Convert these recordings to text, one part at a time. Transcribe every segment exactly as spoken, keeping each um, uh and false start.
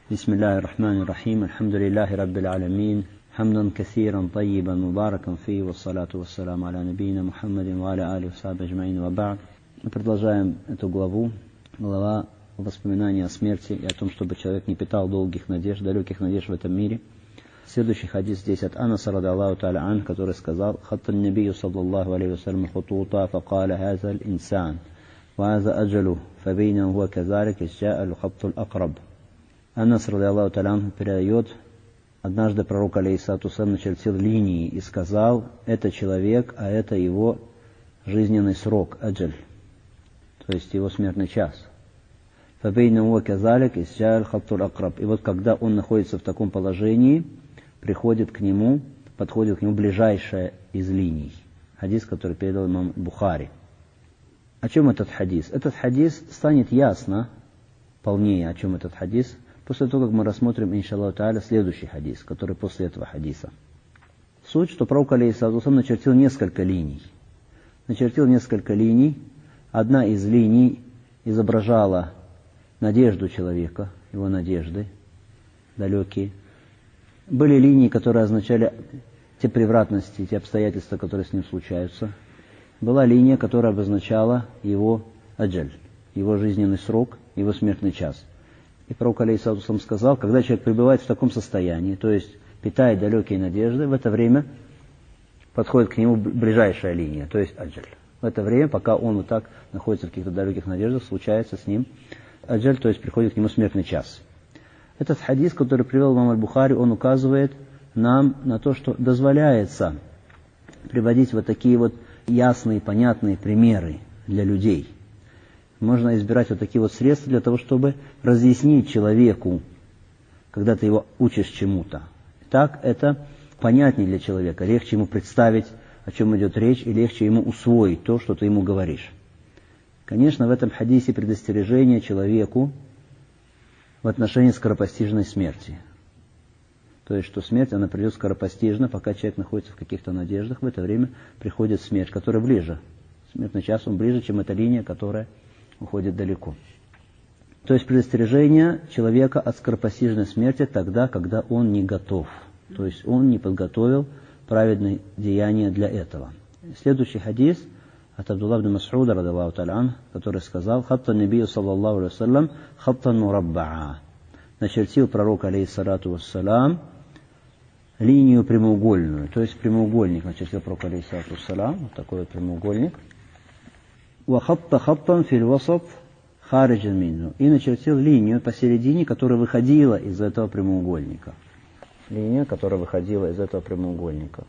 بسم الله الرحمن الرحيم الحمد لله رب العالمين حمدا كثيرا طيبا مباركا فيه والصلاة والسلام على نبينا محمد وعلى آله وصحبه أجمعين وبعد. Мы продолжаем эту главу, глава воспоминания о смерти и о том, чтобы человек не питал долгих надежд, далеких надежд в этом мире. Следующий хадис здесь от Анаса радиаллаху та'аля ан, который сказал: «Хаттан набию саллаллаху алейхи вассалям хутута, факаля хаза аль-инсан, ва хаза аджалу, фабейна хуа казарик, исджа аль-хатту аль-акраб». Анас радиаллаху та'аля ан передает: однажды пророк алейхиссалату вассалям начертил линии и сказал: это человек, а это его жизненный срок, аджаль, то есть его смертный час. Фабейна хуа казарик, исджа аль-хатту аль-акраб. И вот когда он находится в таком положении, приходит к нему, подходит к нему ближайшая из линий. Хадис, который передал имам Бухари. О чем этот хадис? Этот хадис станет ясно, полнее, о чем этот хадис, после того, как мы рассмотрим, иншаллаху та'аля, следующий хадис, который после этого хадиса. Суть, что пророк алейхиссалату вассалям начертил несколько линий. Начертил несколько линий. Одна из линий изображала надежду человека, его надежды, далекие. Были линии, которые означали те превратности, те обстоятельства, которые с ним случаются. Была линия, которая обозначала его аджаль, его жизненный срок, его смертный час. И пророк алейхиссалату вассалям сказал, когда человек пребывает в таком состоянии, то есть питает далекие надежды, в это время подходит к нему ближайшая линия, то есть аджаль. В это время, пока он вот так находится в каких-то далеких надеждах, случается с ним аджаль, то есть приходит к нему смертный час. Этот хадис, который привел имам аль-Бухари, он указывает нам на то, что дозволяется приводить вот такие вот ясные, понятные примеры для людей. Можно избирать вот такие вот средства для того, чтобы разъяснить человеку, когда ты его учишь чему-то. Так это понятнее для человека, легче ему представить, о чем идет речь, и легче ему усвоить то, что ты ему говоришь. Конечно, в этом хадисе предостережение человеку в отношении скоропостижной смерти. То есть, что смерть, она придет скоропостижно, пока человек находится в каких-то надеждах, в это время приходит смерть, которая ближе. Смертный час, он ближе, чем эта линия, которая уходит далеко. То есть, предостережение человека от скоропостижной смерти тогда, когда он не готов. То есть, он не подготовил праведные деяния для этого. Следующий хадис от Абдулла ибн Мас'уда, радиаллаху та'аля ан, который сказал: «Хаттан набию саллаллаху алейхи вассалям хаттан мураббаа». Начертил пророк алейхиссалату вассалям линию прямоугольную, то есть прямоугольник начертил пророк алейхиссалату вассалям, вот такой вот прямоугольник. «Ва хатта хаттан фил васат хариджан минху». И начертил линию посередине, которая выходила из этого прямоугольника. Линия, которая выходила из этого прямоугольника.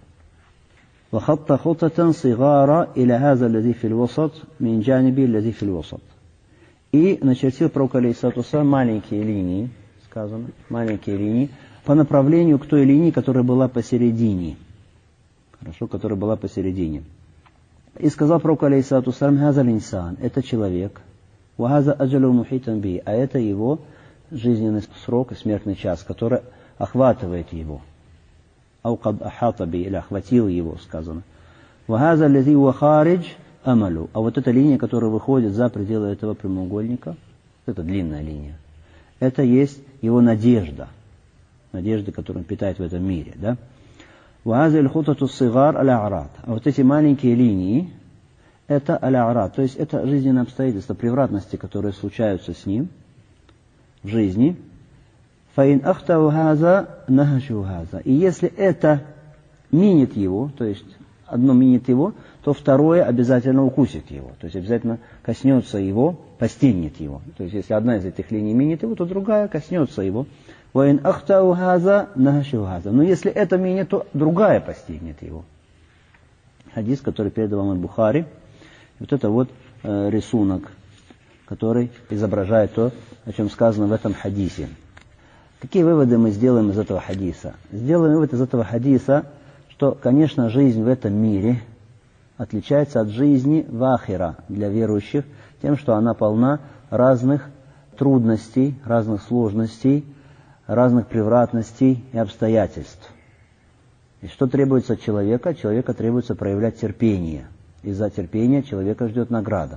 وخط خطة صغارى إلى هذا الذي في الوسط من جانبه الذي في الوسط. И начертил пророк алейхиссалату вассалям маленькие линии, сказано, маленькие линии, по направлению к той линии, которая была посередине. Хорошо, которая была посередине. И сказал пророк алейхиссалату вассалям: «Хаза линсан», это человек, «Ва хаза аджалу мухитан би», а это его жизненный срок и смертный час, который охватывает его. «Ау кад ахата би», или охватил его, сказано. «Вахаза лази ва харидж амалу». А вот эта линия, которая выходит за пределы этого прямоугольника, это длинная линия, это есть его надежда, надежда, которую он питает в этом мире. Да? «Вахаза аль-хутату сигар аля-арат». А вот эти маленькие линии, это аля-арат, то есть это жизненные обстоятельства, превратности, которые случаются с ним в жизни. «Фаин ахтау хаза нахашу хаза». И если это минит его, то есть одно минит его, то второе обязательно укусит его. То есть обязательно коснется его, постигнет его. То есть если одна из этих линий минит его, то другая коснется его. «Фаин ахтау хаза нахашу хаза». Но если это минит, то другая постигнет его. Хадис, который передал имам Бухари. Вот это вот э, рисунок, который изображает то, о чем сказано в этом хадисе. Какие выводы мы сделаем из этого хадиса? Сделаем вывод из этого хадиса, что, конечно, жизнь в этом мире отличается от жизни в ахира для верующих тем, что она полна разных трудностей, разных сложностей, разных превратностей и обстоятельств. И что требуется от человека? От человека требуется проявлять терпение. И за терпение человека ждет награда.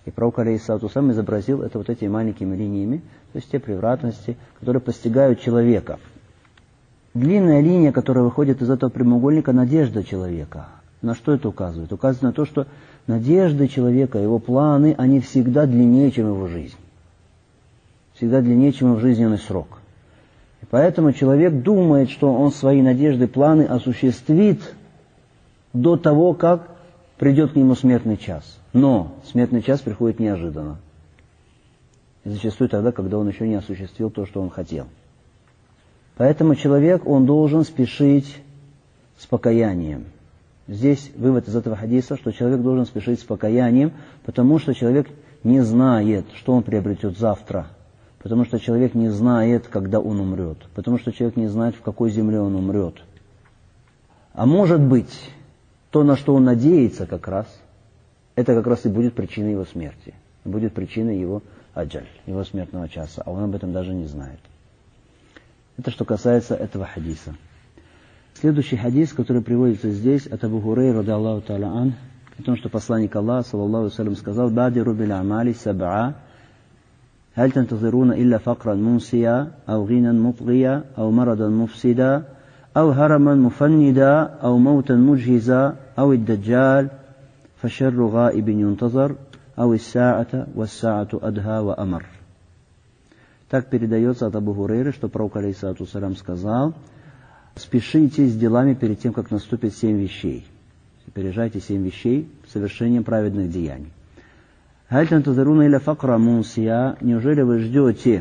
И пророк алейхиссалату вассалам изобразил это вот этими маленькими линиями, то есть те превратности, которые постигают человека. Длинная линия, которая выходит из этого прямоугольника, надежда человека. На что это указывает? Указывает на то, что надежды человека, его планы, они всегда длиннее, чем его жизнь. Всегда длиннее, чем его жизненный срок. И поэтому человек думает, что он свои надежды, планы осуществит до того, как придет к нему смертный час. Но смертный час приходит неожиданно. И зачастую тогда, когда он еще не осуществил то, что он хотел. Поэтому человек, он должен спешить с покаянием. Здесь вывод из этого хадиса, что человек должен спешить с покаянием, потому что человек не знает, что он приобретет завтра. Потому что человек не знает, когда он умрет. Потому что человек не знает, в какой земле он умрет. А может быть, то, на что он надеется как раз, это как раз и будет причиной его смерти. Будет причиной его аджаль, его смертного часа. А он об этом даже не знает. Это что касается этого хадиса. Следующий хадис, который приводится здесь, от Абу Хурайры, ради Аллаху та'аля ан, о том, что посланник Аллаха, саллаллаху алейхи ва саллям, сказал: «Бадиру бил амали саб'a, халь тантазируна илля факран мунсия, ау гинан мутгия, ау марадан муфсида, ау хараман муфаннида, ау маутан муджхиза, ау иддаджаль, фашарру гаибин юнтазар, ау исса'ата, васса'ату адха ва амар». Так передается от Абу Хурайры, что пророк алейхиссалату вассалям сказал: спешите с делами перед тем, как наступит семь вещей. Опережайте семь вещей совершением праведных деяний. Халь тантазируна илля факра мунсия. Неужели вы ждете,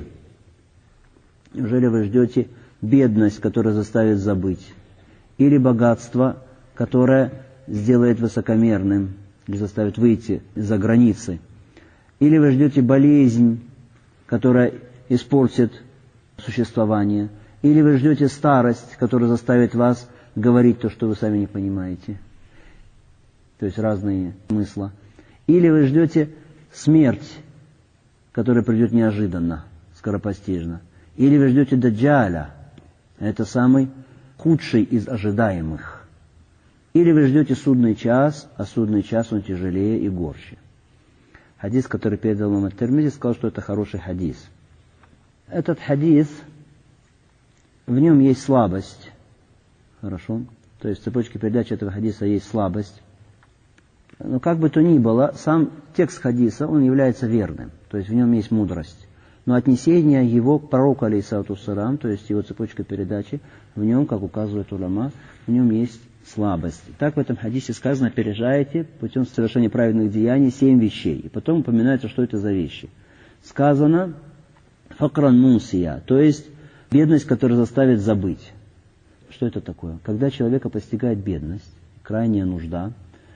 неужели вы ждете бедность, которая заставит забыть, или богатство, которое сделает высокомерным, или заставит выйти из-за границы, или вы ждете болезнь, которая испортит существование, или вы ждете старость, которая заставит вас говорить то, что вы сами не понимаете. То есть разные смысла. Или вы ждете смерть, которая придет неожиданно, скоропостижно. Или вы ждете даджаля, это самый худший из ожидаемых. Или вы ждете судный час, а судный час он тяжелее и горче. Хадис, который передал нам ат-Тирмизи, сказал, что это хороший хадис. Этот хадис, в нем есть слабость. Хорошо? То есть в цепочке передачи этого хадиса есть слабость. Но как бы то ни было, сам текст хадиса, он является верным. То есть в нем есть мудрость. Но отнесение его к пророку алейхиссалату вассалам, то есть его цепочка передачи, в нем, как указывает уляма, в нем есть слабость. Так в этом хадисе сказано: опережаете путем совершения праведных деяний семь вещей. И потом упоминается, что это за вещи. Сказано факран мунсия, то есть бедность, которая заставит забыть. Что это такое? Когда человека постигает бедность, крайняя нужда,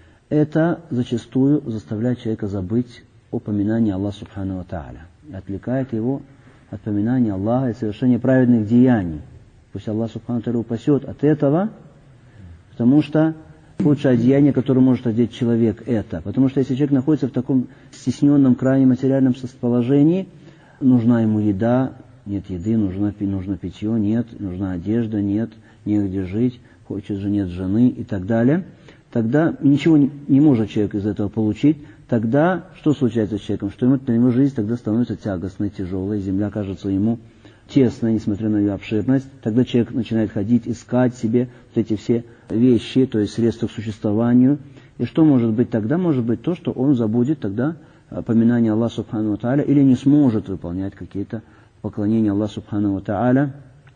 это зачастую заставляет человека забыть о поминании Аллаха субхану ва тааля. Отвлекает его от поминания Аллаха и совершения праведных деяний. Пусть Аллах субхану ва тааля упасет от этого, потому что худшее деяние, которое может одеть человек, это. Потому что если человек находится в таком стесненном, крайне материальном положении, нужна ему еда, нет еды, нужно, нужно питье, нет, нужна одежда, нет, негде жить, хочет же, нет жены и так далее. Тогда ничего не, не может человек из этого получить. Тогда что случается с человеком? Что ему, для него жизнь тогда становится тягостной, тяжелой, земля кажется ему тесной, несмотря на ее обширность. Тогда человек начинает ходить, искать себе вот эти все вещи, то есть средства к существованию. И что может быть тогда? Может быть то, что он забудет тогда поминание Аллаха субхану ва тааля или не сможет выполнять какие-то поклонения Аллаху субхану ва тааля,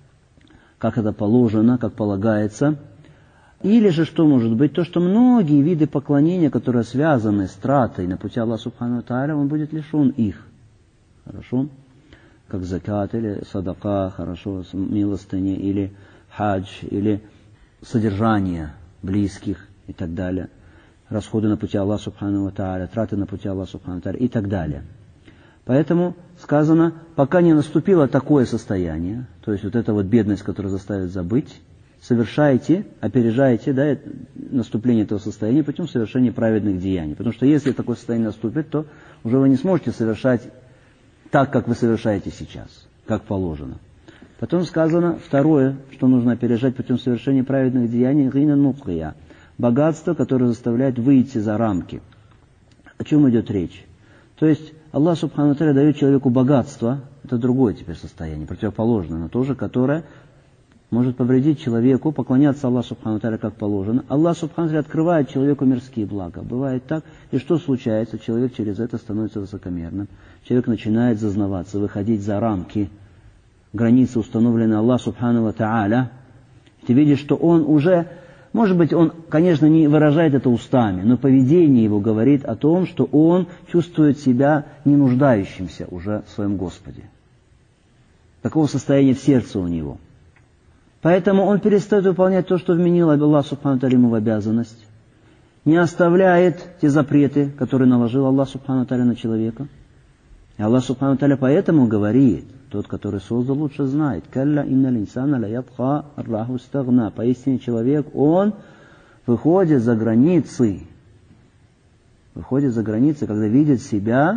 как это положено, как полагается. Или же что может быть? То, что многие виды поклонения, которые связаны с тратой на пути Аллаха субхану ва тааля, он будет лишен их. Хорошо? Как закат или садака, хорошо, милостыни, или хадж, или содержание близких и так далее. Расходы на пути Аллаха субхану ва тааля, траты на пути Аллаха субхану ва тааля и так далее. Поэтому сказано, пока не наступило такое состояние, то есть вот эта вот бедность, которая заставит забыть, совершайте, опережайте, да, наступление этого состояния путем совершения праведных деяний. Потому что если такое состояние наступит, то уже вы не сможете совершать так, как вы совершаете сейчас, как положено. Потом сказано, второе, что нужно опережать путем совершения праведных деяний, гинан мутгия, богатство, которое заставляет выйти за рамки. О чем идет речь? То есть Аллах Субхану ва Тааля дает человеку богатство, это другое теперь состояние, противоположное, но тоже, которое может повредить человеку, поклоняться Аллаху Субхану ва Тааля как положено. Аллах Субхану ва Тааля открывает человеку мирские блага. Бывает так, и что случается? Человек через это становится высокомерным. Человек начинает зазнаваться, выходить за рамки, границы, установленные Аллаху Субхану ва Тааля. Ты видишь, что он уже, может быть, он, конечно, не выражает это устами, но поведение его говорит о том, что он чувствует себя не нуждающимся уже в своем Господе. Такого состояния в сердце у него. Поэтому он перестает выполнять то, что вменил Аллах Субхану ва Тааля ему в обязанность. Не оставляет те запреты, которые наложил Аллах Субхану ва Тааля на человека. И Аллах Субхану ва Тааля поэтому говорит, тот, который создал, лучше знает. «Калла инналь инсана ла ятха арраху стагна». Поистине человек, он выходит за границы. Выходит за границы, когда видит себя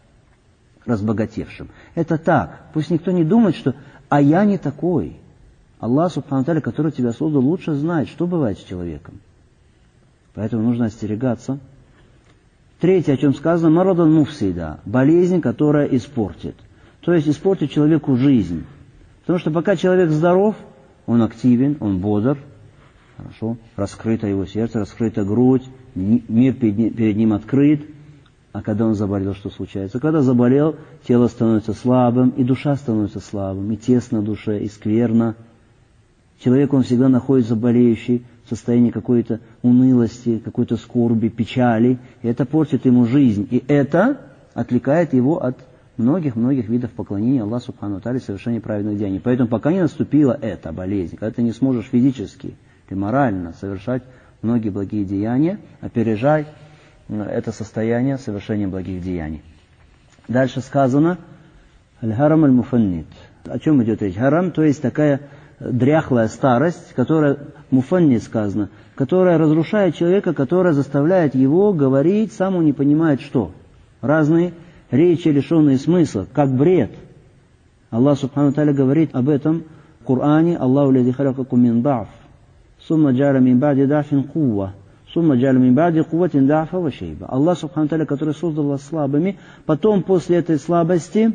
разбогатевшим. Это так. Пусть никто не думает, что «а я не такой». Аллах Субхану ва Тааля, который тебя создал, лучше знает, что бывает с человеком. Поэтому нужно остерегаться. Третье, о чем сказано, марадан муфсида, болезнь, которая испортит. То есть испортит человеку жизнь. Потому что пока человек здоров, он активен, он бодр, хорошо, раскрыто его сердце, раскрыта грудь, мир перед ним открыт. А когда он заболел, что случается? Когда заболел, тело становится слабым, и душа становится слабым, и тесно в душе, и скверно. Человек, он всегда находится болеющий, в состоянии какой-то унылости, какой-то скорби, печали. И это портит ему жизнь. И это отвлекает его от многих-многих видов поклонения Аллаху Субхану ва Тааля, совершения праведных деяний. Поэтому пока не наступила эта болезнь, когда ты не сможешь физически и морально совершать многие благие деяния, опережай это состояние совершения благих деяний. Дальше сказано «Аль-харам аль-муфаннит». О чем идет речь? Харам, то есть такая дряхлая старость, которая, муфаннит сказано, которая разрушает человека, которая заставляет его говорить, сам он не понимает что. Разные речи, лишенные смысла, как бред. Аллах Субхану ва Тааля говорит об этом в Коране: «Аллаху лази халакакум мин да'ф, сумма джа'аля мин ба'ди да'фин кувва, сумма джа'аля мин ба'ди кувватин да'фа ва шейба». Аллах Субхану ва Тааля, который создал вас слабыми, потом после этой слабости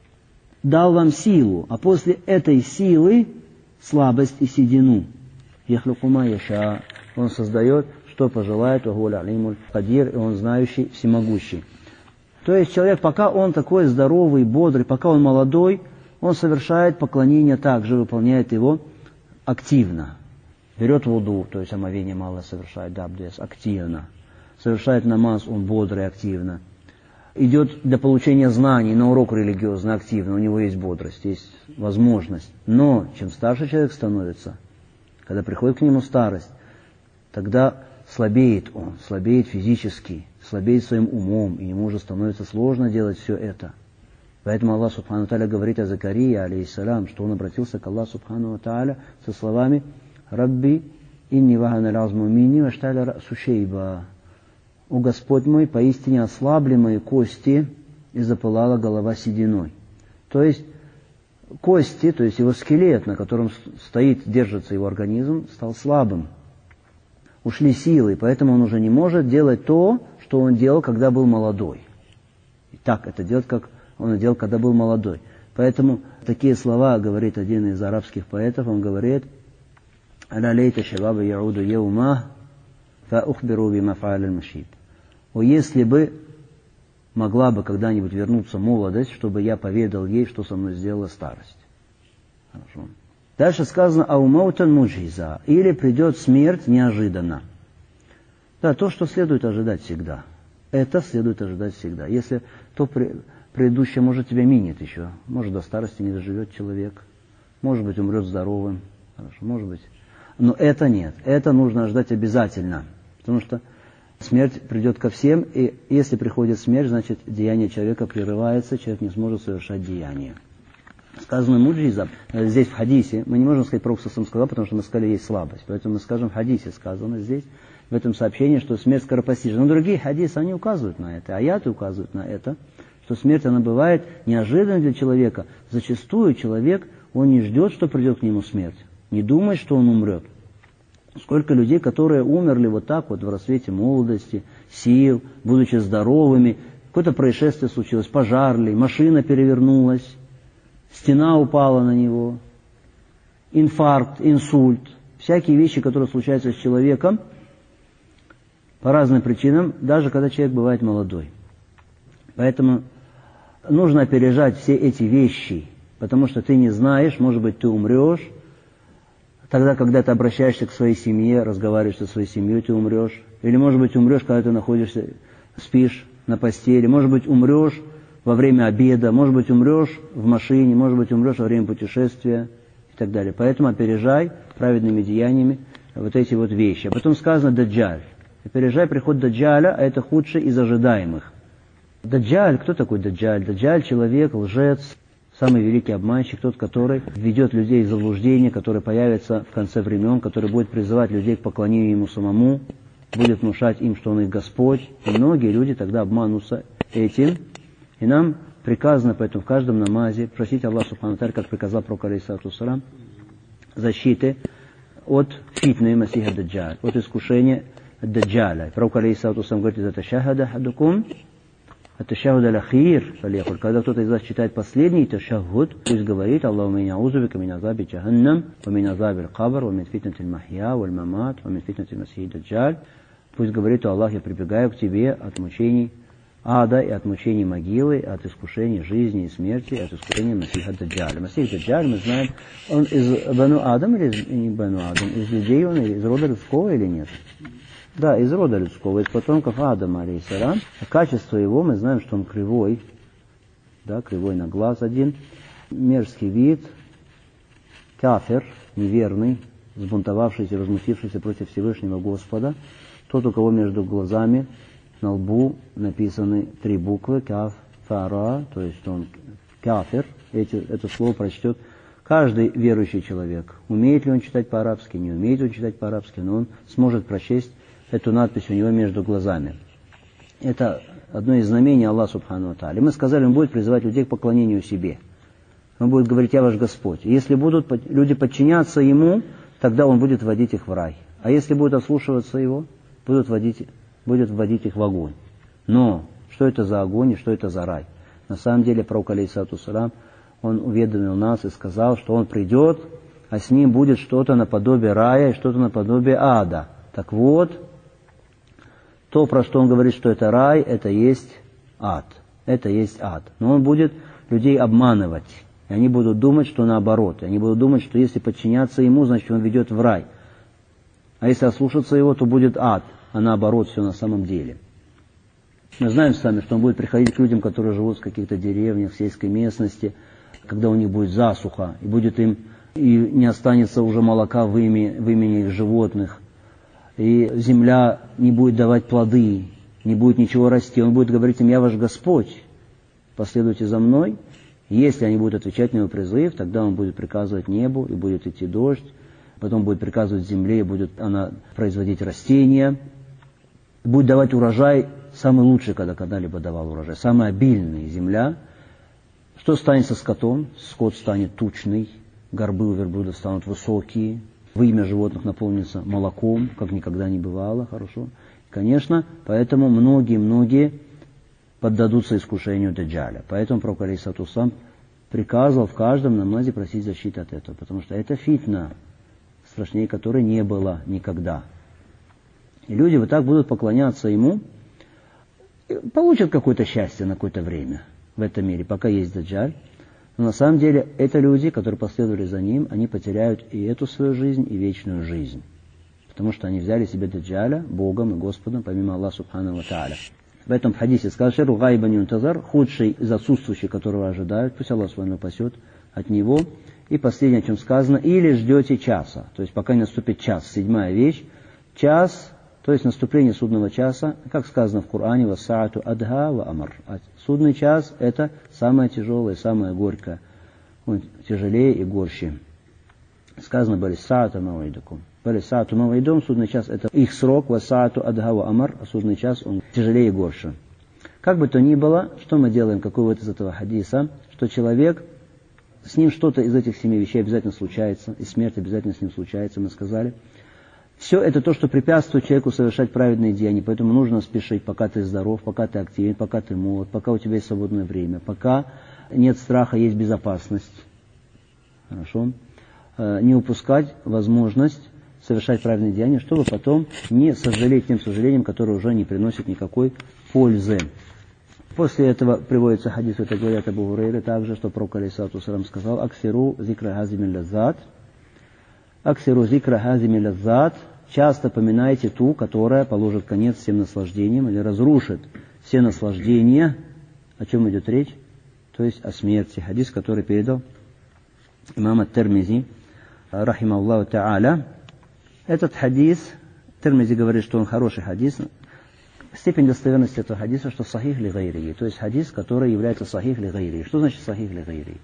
дал вам силу, а после этой силы слабость и седину. Яхлуку ма яша. Он создает, что пожелает, вагуля алимуль кадир, и он знающий, всемогущий. То есть человек, пока он такой здоровый, бодрый, пока он молодой, он совершает поклонение также, выполняет его активно. Берет вуду, то есть омовение мало совершает, да, активно. Совершает намаз, он бодрый, активно. Идет для получения знаний на урок религиозный, активно, у него есть бодрость, есть возможность. Но чем старше человек становится, когда приходит к нему старость, тогда слабеет он, слабеет физически, слабеет своим умом, и ему уже становится сложно делать все это. Поэтому Аллах Субхану ва Тааля говорит о Закарии, алейхиссалям, что он обратился к Аллаху Субхану ва Тааля со словами «Рабби, инни вахана л'азму минни вашталя ра'су шейба». «О Господь мой, поистине ослабли мои кости, и запылала голова сединой». То есть кости, то есть его скелет, на котором стоит, держится его организм, стал слабым. Ушли силы, поэтому он уже не может делать то, что он делал, когда был молодой. И так это делать, как он это делал, когда был молодой. Поэтому такие слова говорит один из арабских поэтов, он говорит: «Аля лейта шабаба яуду яума, фа ухбиру бима фа'аля аль-машиб». О, если бы могла бы когда-нибудь вернуться молодость, чтобы я поведал ей, что со мной сделала старость. Хорошо. Дальше сказано «Аумаутан муджиза», или придет смерть неожиданно. Да, то, что следует ожидать всегда. Это следует ожидать всегда. Если то предыдущее, может, тебя минет еще. Может, до старости не доживет человек. Может быть, умрет здоровым. Хорошо, может быть. Но это нет. Это нужно ждать обязательно. Потому что смерть придет ко всем, и если приходит смерть, значит, деяние человека прерывается, человек не сможет совершать деяние. Сказано муджиза, здесь в хадисе, мы не можем сказать, пророк сам сказал, потому что мы сказали, есть слабость. Поэтому мы скажем, в хадисе сказано здесь, в этом сообщении, что смерть скоропостижна. Но другие хадисы, они указывают на это, аяты указывают на это, что смерть, она бывает неожиданной для человека. Зачастую человек, он не ждет, что придет к нему смерть, не думает, что он умрет. Сколько людей, которые умерли вот так вот в расцвете молодости, сил, будучи здоровыми, какое-то происшествие случилось, пожар ли, машина перевернулась, стена упала на него, инфаркт, инсульт, всякие вещи, которые случаются с человеком по разным причинам, даже когда человек бывает молодой. Поэтому нужно опережать все эти вещи, потому что ты не знаешь, может быть, ты умрешь. Тогда, когда ты обращаешься к своей семье, разговариваешь со своей семьей, ты умрешь. Или, может быть, умрешь, когда ты находишься, спишь на постели. Может быть, умрешь во время обеда. Может быть, умрешь в машине. Может быть, умрешь во время путешествия и так далее. Поэтому опережай праведными деяниями вот эти вот вещи. А потом сказано «даджаль». Опережай приход даджаля, а это худший из ожидаемых. Даджаль, кто такой даджаль? Даджаль — человек, лжец, самый великий обманщик, тот, который введет людей в заблуждение, который появится в конце времен, который будет призывать людей к поклонению ему самому, будет внушать им, что он их Господь. И многие люди тогда обманутся этим. И нам приказано поэтому в каждом намазе просить Аллаха Субхану ва Тааля, как приказал пророк алейхиссалату вассалям, защиты от фитны Масиха Даджаль, от искушения Даджаля. Пророк алейхиссалату вассалям говорит: «Это шахада хадукум». Ат-ташаххуд аль-ахир, фалякуль. Когда кто-то из вас читает последний ташаххуд, пусть говорит: Аллахумма инна а'узу бика мин азаби джаханнам, ва мин азаби аль-кабр, ва мин фитнати аль-махья валь мамат, ва мин фитнати аль-масихи даджаль. Пусть говорит: Аллах, я прибегаю к тебе от мучений ада и от мучений могилы, от искушений жизни и смерти, от искушений Масиха Даджаля. Масих Даджаль, мы знаем, он из Бану Адам или из, не Бану Адам, из людей он, или из рода людского или нет? Да, из рода людского, из потомков Адама, алейхиссалам. Качество его, мы знаем, что он кривой, да, кривой на глаз один, мерзкий вид, кафир, неверный, сбунтовавшийся, возмутившийся против Всевышнего Господа, тот, у кого между глазами, на лбу написаны три буквы, каф, фара, то есть он кафир, эти, это слово прочтет каждый верующий человек. Умеет ли он читать по-арабски, не умеет он читать по-арабски, но он сможет прочесть эту надпись у него между глазами. Это одно из знамений Аллаха Субхану ва Тааля. Мы сказали, он будет призывать людей к поклонению себе. Он будет говорить: я ваш Господь. И если будут люди подчиняться ему, тогда он будет вводить их в рай. А если будут ослушиваться его, будут вводить, будет вводить их в огонь. Но что это за огонь и что это за рай? На самом деле пророк алейхиссалату вассалям, он уведомил нас и сказал, что он придет, а с ним будет что-то наподобие рая и что-то наподобие ада. Так вот, то, про что он говорит, что это рай, это есть ад. Это есть ад. Но он будет людей обманывать. И они будут думать, что наоборот. И они будут думать, что если подчиняться ему, значит он ведет в рай. А если ослушаться его, то будет ад. А наоборот, все на самом деле. Мы знаем с вами, что он будет приходить к людям, которые живут в каких-то деревнях, в сельской местности, когда у них будет засуха, и будет им, и не останется уже молока в имени, в имени их животных. И земля не будет давать плоды, не будет ничего расти. Он будет говорить им: я ваш Господь, последуйте за мной. И если они будут отвечать на его призыв, тогда он будет приказывать небу, и будет идти дождь, потом будет приказывать земле, и будет она производить растения, будет давать урожай, самый лучший, когда когда-либо давал урожай, самый обильный земля. Что станет со скотом? Скот станет тучный, горбы у верблюда станут высокие, вымя животных наполнится молоком, как никогда не бывало, хорошо. Конечно, поэтому многие-многие поддадутся искушению Даджаля. Поэтому пророк алейхиссалату вассалям приказывал в каждом намазе просить защиты от этого, потому что это фитна, страшнее которой не было никогда. И люди вот так будут поклоняться ему, получат какое-то счастье на какое-то время в этом мире, пока есть Даджаль. Но на самом деле это люди, которые последовали за ним, они потеряют и эту свою жизнь, и вечную жизнь. Потому что они взяли себе Даджаля Богом и Господом, помимо Аллаха Субхану ва Тааля. В этом хадисе сказано: «Шерру гайбан юнтазар», худший из отсутствующих, которого ожидают, пусть Аллах Субхану пасет от него. И последнее, о чем сказано: или ждете часа, то есть пока не наступит час. Седьмая вещь, час, то есть наступление судного часа, как сказано в Коране: «Вассаату адха ва амар». Судный час — это самое тяжелое, самое горькое, он тяжелее и горще. Сказано: «Балиссаату мавайдукум». «Балиссаату мавайдум», судный час — это их срок, «Вассаату адха ва амар», а судный час он тяжелее и горше. Как бы то ни было, что мы делаем, какой вывод из этого хадиса, что человек, с ним что-то из этих семи вещей обязательно случается, и смерть обязательно с ним случается, мы сказали. Все это то, что препятствует человеку совершать праведные деяния. Поэтому нужно спешить, пока ты здоров, пока ты активен, пока ты молод, пока у тебя есть свободное время, пока нет страха, есть безопасность. Хорошо? Не упускать возможность совершать праведные деяния, чтобы потом не сожалеть тем сожалением, которое уже не приносит никакой пользы. После этого приводится хадис, это говорят Абу Хурайра также, что пророк алейхиссалату вассалям сказал: «Аксиру зикра хазими лаззат». «Аксиру зикра хазими лаззат». Часто поминайте ту, которая положит конец всем наслаждениям или разрушит все наслаждения. О чем идет речь? То есть о смерти. Хадис, который передал имам ат-Тирмизи, рахимахуллаху та'аля. Этот хадис, Тирмизи говорит, что он хороший хадис. Степень достоверности этого хадиса, что сахих ли гайри. То есть хадис, который является сахих ли гайри. Что значит сахих ли гайри?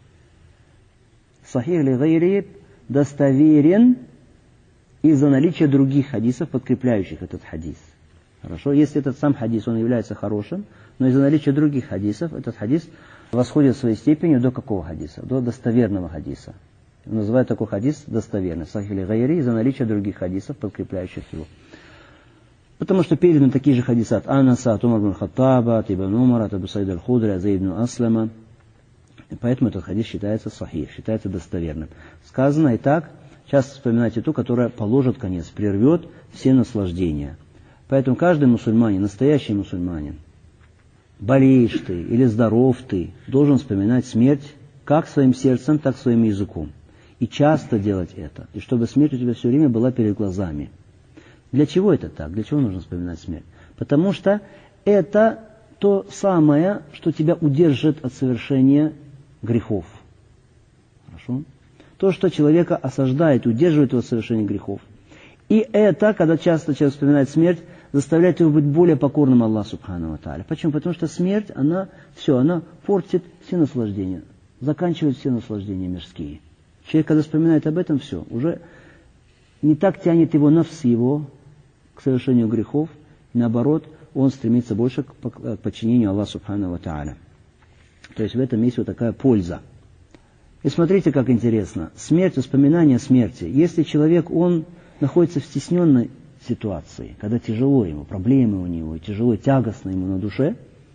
Сахих ли гайри достоверен из-за наличия других хадисов, подкрепляющих этот хадис. Хорошо? Если этот сам хадис, он является хорошим, но из-за наличия других хадисов, этот хадис восходит в своей степени до какого хадиса? До достоверного хадиса. Называют такой хадис достоверный. Сахих ли гайри из-за наличия других хадисов, подкрепляющих его. Потому что переданы такие же хадисы от Анаса, от Умар бин Хаттаба, от Ибн Умара, от Абу Саида аль-Худри, от Зейд бин Аслама. И поэтому этот хадис считается сахих, считается достоверным. Сказано и так: часто вспоминайте ту, которая положит конец, прервет все наслаждения. Поэтому каждый мусульманин, настоящий мусульманин, болеешь ты или здоров ты, должен вспоминать смерть как своим сердцем, так и своим языком. И часто делать это. И чтобы смерть у тебя все время была перед глазами. Для чего это так? Для чего нужно вспоминать смерть? Потому что это то самое, что тебя удержит от совершения грехов. Хорошо? То, что человека осаждает, удерживает его от совершения грехов. И это, когда часто человек вспоминает смерть, заставляет его быть более покорным Аллаху Субхану ва Тааля. Почему? Потому что смерть, она все, она портит все наслаждения, заканчивает все наслаждения мирские. Человек, когда вспоминает об этом, все, уже не так тянет его нафс его к совершению грехов, наоборот, он стремится больше к подчинению Аллаху Субхану ва Тааля. То есть в этом есть вот такая польза. И смотрите, как интересно. Смерть, воспоминание смерти. Если человек, он находится в стесненной ситуации, когда тяжело ему, проблемы у него, тяжело, тягостно ему на душе,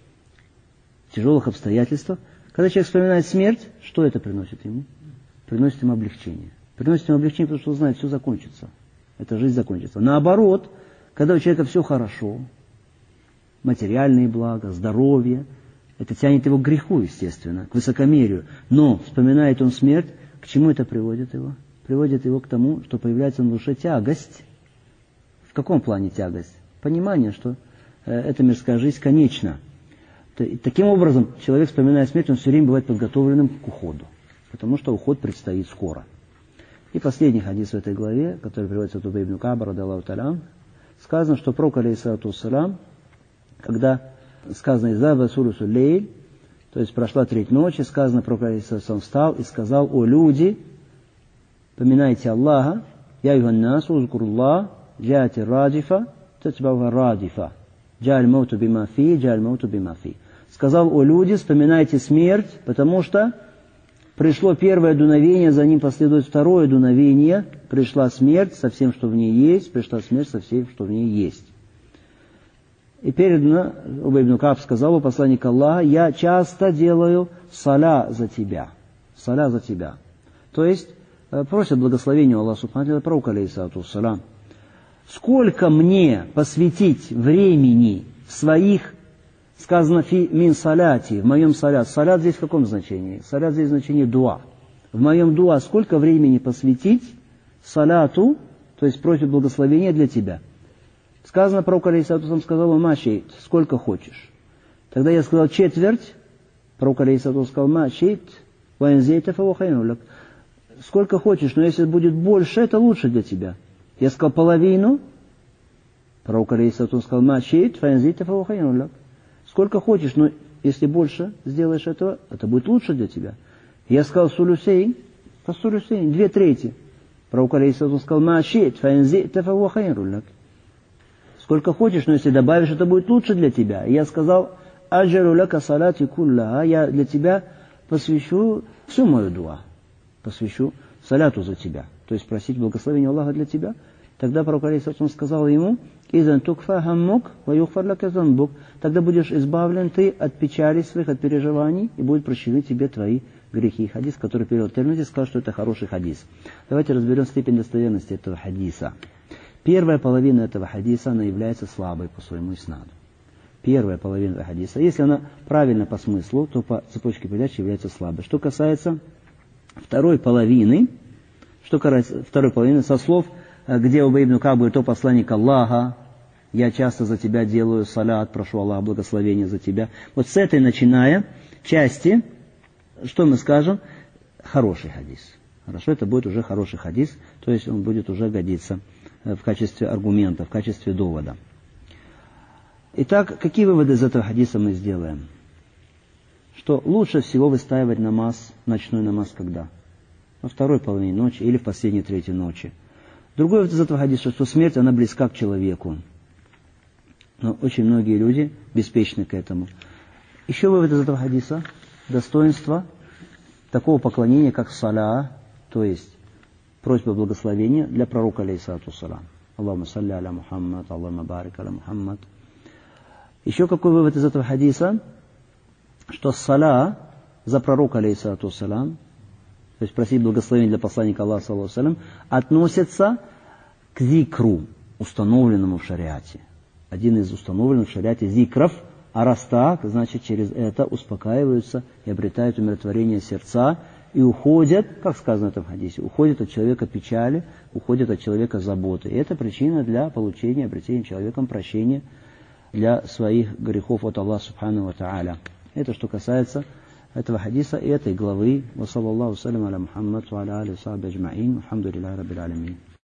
в тяжелых обстоятельствах, когда человек вспоминает смерть, что это приносит ему? Приносит ему облегчение. Приносит ему облегчение, потому что он знает, все закончится. Эта жизнь закончится. Наоборот, когда у человека все хорошо, материальные блага, здоровье, это тянет его к греху, естественно, к высокомерию. Но, вспоминает он смерть, к чему это приводит его? Приводит его к тому, что появляется на душе тягость. В каком плане тягость? Понимание, что э, эта мирская жизнь конечна. И таким образом, человек, вспоминая смерть, он все время бывает подготовленным к уходу. Потому что уход предстоит скоро. И последний хадис в этой главе, который приводится от Убей ибн Кааба, радиаллаху та'аля, сказано, что пророк, алейхиссалату вассалям, когда сказано «Изаба сурусу лейль», то есть прошла треть ночи, сказано, пророк, алейхиссалату вассалям, встал и сказал: «О люди, поминайте Аллаха, я юханнасу, узкуруллах, джати раджифа, татбауха радифа, джаль мауту бимафи, джаль мауту бимафи». Сказал: «О люди, вспоминайте смерть, потому что пришло первое дуновение, за ним последует второе дуновение, пришла смерть со всем, что в ней есть, пришла смерть со всем, что в ней есть». И передано, Убей ибн Кааб сказал: «О посланник Аллаха, я часто делаю саля за тебя». Саля за тебя. То есть, просят благословения Аллаха Субхану ва Тааля, пророка, алейхиссалату вассалям. Сколько мне посвятить времени в своих, сказано, фи мин саляти, в моем салят. Салят здесь в каком значении? Салят здесь в значении дуа. В моем дуа сколько времени посвятить саляту, то есть просит благословения для тебя. Сказано, пророк, алейхиссалату вассалям, сказал: «Ма-шейт», сколько хочешь. Тогда я сказал четверть, пророк, алейхиссалату вассалям, сказал: «Ма-шейт, ваинзейта фавухайнуляк». Сколько хочешь, но если будет больше, это лучше для тебя. Я сказал половину, пророк, алейхиссалату вассалям, сказал: «Ма-шейт, ваинзейта фавухайнуляк». Сколько хочешь, но если больше сделаешь этого, это будет лучше для тебя. Я сказал сулюсейн, по сулюсейн, две трети. Пророк, алейхиссалату вассалям, сказал: «Ма-шейт, ваинзейта фавухайнуляк». Сколько хочешь, но если добавишь, это будет лучше для тебя. И я сказал: «Аджару ляка салати кулла». Я для тебя посвящу всю мою дуа. Посвящу саляту за тебя. То есть просить благословения Аллаха для тебя. Тогда пророк алейхиссалям сказал ему: «Изан тукфа хаммук ва юхфар лака занбук». Тогда будешь избавлен ты от печали своих, от переживаний, и будет прощены тебе твои грехи. Хадис, который перевел Тирмизи, сказал, что это хороший хадис. Давайте разберем степень достоверности этого хадиса. Первая половина этого хадиса, она является слабой по своему иснаду. Первая половина этого хадиса. Если она правильно по смыслу, то по цепочке передач является слабой. Что касается второй половины, что касается второй половины, со слов, где Убай ибн Кааб говорит: «О посланник Аллаха, я часто за тебя делаю салят, прошу Аллаха благословения за тебя». Вот с этой начиная части, что мы скажем? Хороший хадис. Хорошо, это будет уже хороший хадис, то есть он будет уже годиться в качестве аргумента, в качестве довода. Итак, какие выводы из этого хадиса мы сделаем? Что лучше всего выстаивать намаз, ночной намаз когда? Во второй половине ночи или в последней третьей ночи. Другой вывод из этого хадиса, что смерть, она близка к человеку. Но очень многие люди беспечны к этому. Еще вывод из этого хадиса: достоинство такого поклонения, как саля, то есть просьба благословения для пророка алейхиссалату вассалам. Аллахумма салли аля Мухаммад, Аллахумма барик аля Мухаммад. Еще какой вывод из этого хадиса? Что саля за пророка алейхиссалату вассалам, то есть просить благословения для посланника Аллаха саллаллаху алейхи ва саллям, относится к зикру, установленному в шариате. Один из установленных в шариате зикров. А раз так, значит, через это успокаиваются и обретают умиротворение сердца и уходят, как сказано в этом хадисе, уходят от человека печали, уходят от человека заботы. И это причина для получения, обретения человеком прощения для своих грехов от Аллаха субхану ва тааля. Это что касается этого хадиса и этой главы. Ва саллаллаху салям аля Мухаммад ва аля алихи ва сахбихи аджмаин. Алхамдулиллахи раббил алямин.